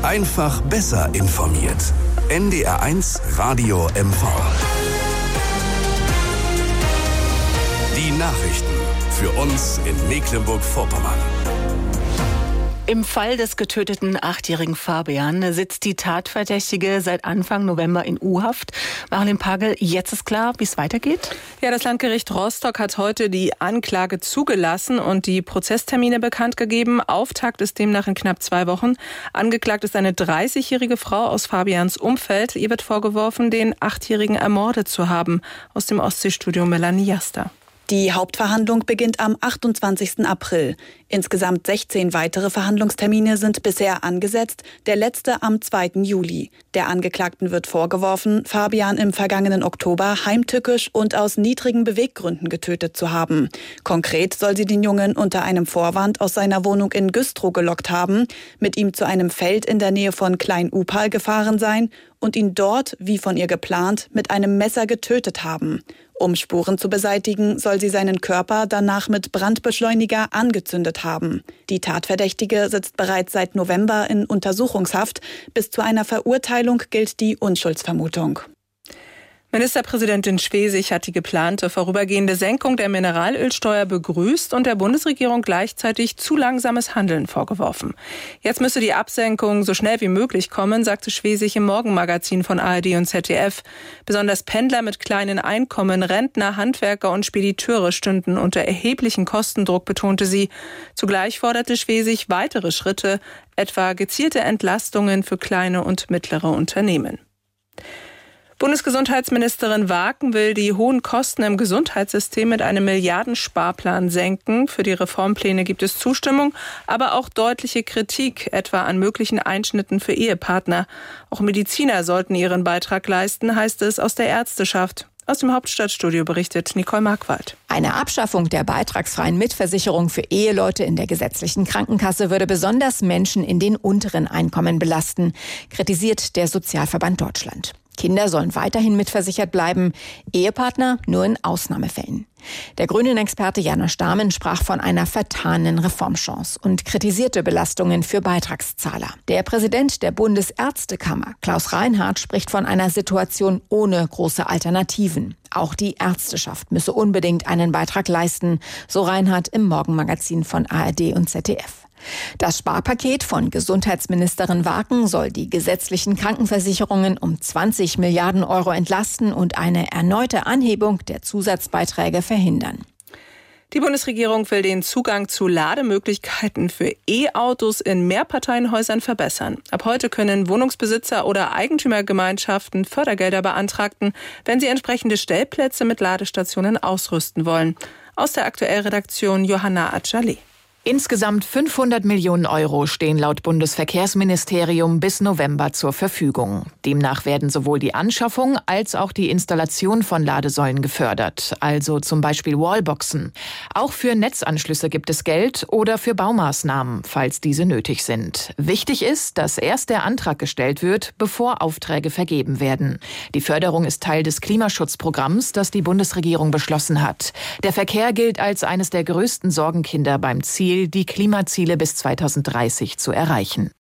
Einfach besser informiert. NDR1 Radio MV. Die Nachrichten für uns in Mecklenburg-Vorpommern. Im Fall des getöteten 8-jährigen Fabian sitzt die Tatverdächtige seit Anfang November in U-Haft. Marilyn Pagel, jetzt ist klar, wie es weitergeht? Ja, das Landgericht Rostock hat heute die Anklage zugelassen und die Prozesstermine bekannt gegeben. Auftakt ist demnach in knapp 2 Wochen. Angeklagt ist eine 30-jährige Frau aus Fabians Umfeld. Ihr wird vorgeworfen, den 8-jährigen ermordet zu haben. Aus dem Ostseestudio Melanie Jaster. Die Hauptverhandlung beginnt am 28. April. Insgesamt 16 weitere Verhandlungstermine sind bisher angesetzt, der letzte am 2. Juli. Der Angeklagten wird vorgeworfen, Fabian im vergangenen Oktober heimtückisch und aus niedrigen Beweggründen getötet zu haben. Konkret soll sie den Jungen unter einem Vorwand aus seiner Wohnung in Güstrow gelockt haben, mit ihm zu einem Feld in der Nähe von Klein-Upal gefahren sein und ihn dort, wie von ihr geplant, mit einem Messer getötet haben. Um Spuren zu beseitigen, soll sie seinen Körper danach mit Brandbeschleuniger angezündet haben. Die Tatverdächtige sitzt bereits seit November in Untersuchungshaft. Bis zu einer Verurteilung gilt die Unschuldsvermutung. Ministerpräsidentin Schwesig hat die geplante vorübergehende Senkung der Mineralölsteuer begrüßt und der Bundesregierung gleichzeitig zu langsames Handeln vorgeworfen. Jetzt müsse die Absenkung so schnell wie möglich kommen, sagte Schwesig im Morgenmagazin von ARD und ZDF. Besonders Pendler mit kleinen Einkommen, Rentner, Handwerker und Spediteure stünden unter erheblichen Kostendruck, betonte sie. Zugleich forderte Schwesig weitere Schritte, etwa gezielte Entlastungen für kleine und mittlere Unternehmen. Bundesgesundheitsministerin Waken will die hohen Kosten im Gesundheitssystem mit einem Milliardensparplan senken. Für die Reformpläne gibt es Zustimmung, aber auch deutliche Kritik, etwa an möglichen Einschnitten für Ehepartner. Auch Mediziner sollten ihren Beitrag leisten, heißt es aus der Ärzteschaft. Aus dem Hauptstadtstudio berichtet Nicole Markwald. Eine Abschaffung der beitragsfreien Mitversicherung für Eheleute in der gesetzlichen Krankenkasse würde besonders Menschen in den unteren Einkommen belasten, kritisiert der Sozialverband Deutschland. Kinder sollen weiterhin mitversichert bleiben, Ehepartner nur in Ausnahmefällen. Der Grünen-Experte Janosch Dahmen sprach von einer vertanen Reformchance und kritisierte Belastungen für Beitragszahler. Der Präsident der Bundesärztekammer, Klaus Reinhardt, spricht von einer Situation ohne große Alternativen. Auch die Ärzteschaft müsse unbedingt einen Beitrag leisten, so Reinhardt im Morgenmagazin von ARD und ZDF. Das Sparpaket von Gesundheitsministerin Waken soll die gesetzlichen Krankenversicherungen um 20 Milliarden Euro entlasten und eine erneute Anhebung der Zusatzbeiträge verhindern. Die Bundesregierung will den Zugang zu Lademöglichkeiten für E-Autos in Mehrparteienhäusern verbessern. Ab heute können Wohnungsbesitzer oder Eigentümergemeinschaften Fördergelder beantragen, wenn sie entsprechende Stellplätze mit Ladestationen ausrüsten wollen. Aus der Aktuellredaktion Johanna Adjali. Insgesamt 500 Millionen Euro stehen laut Bundesverkehrsministerium bis November zur Verfügung. Demnach werden sowohl die Anschaffung als auch die Installation von Ladesäulen gefördert, also zum Beispiel Wallboxen. Auch für Netzanschlüsse gibt es Geld oder für Baumaßnahmen, falls diese nötig sind. Wichtig ist, dass erst der Antrag gestellt wird, bevor Aufträge vergeben werden. Die Förderung ist Teil des Klimaschutzprogramms, das die Bundesregierung beschlossen hat. Der Verkehr gilt als eines der größten Sorgenkinder beim Ziel, die Klimaziele bis 2030 zu erreichen.